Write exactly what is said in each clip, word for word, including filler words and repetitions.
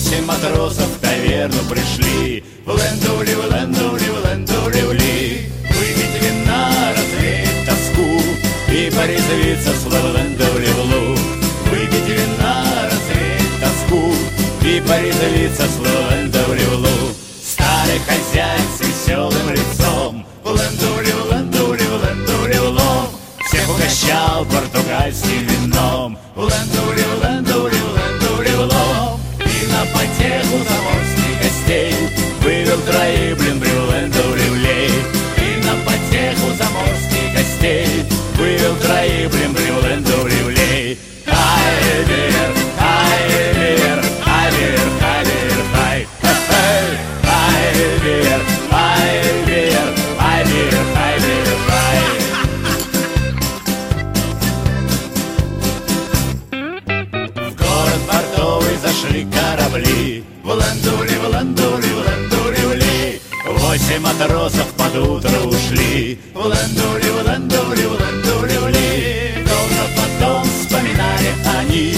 Восемь матросов в таверну пришли. В лендули, в лендули, в лендули, вли. Выпить вина, развеять тоску и порезвиться с лендули в луг. Выпить вина, развеять тоску и порезвиться с лендули в луг. Старый хозяин с веселым лицом в лендули, в лендули, в лендули в луг. Всех угощал португальским вином в лендули, в лендули, в лендули в луг. И на потеху заморских гостей вывел троих блин-брю лендули влей. И на потеху заморских гостей вывел троих блин-брю лендули влей. Айвер, айвер, айвер, айвер, ай, айвер, айвер, айвер, айвер, ай. В город портовый зашли корабли. В лендули, в лендули, в лендули вли. Восемь матросов под утро ушли. В лендули, в лендули, в лендули вли. Долго потом вспоминали они.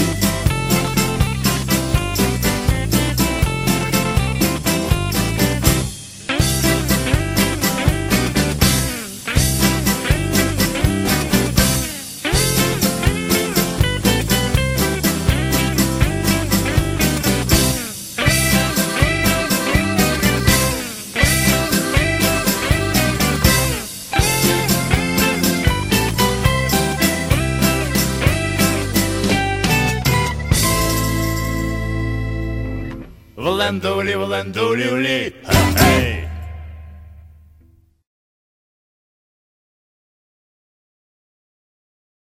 В лендули, в лендули вли. Эй!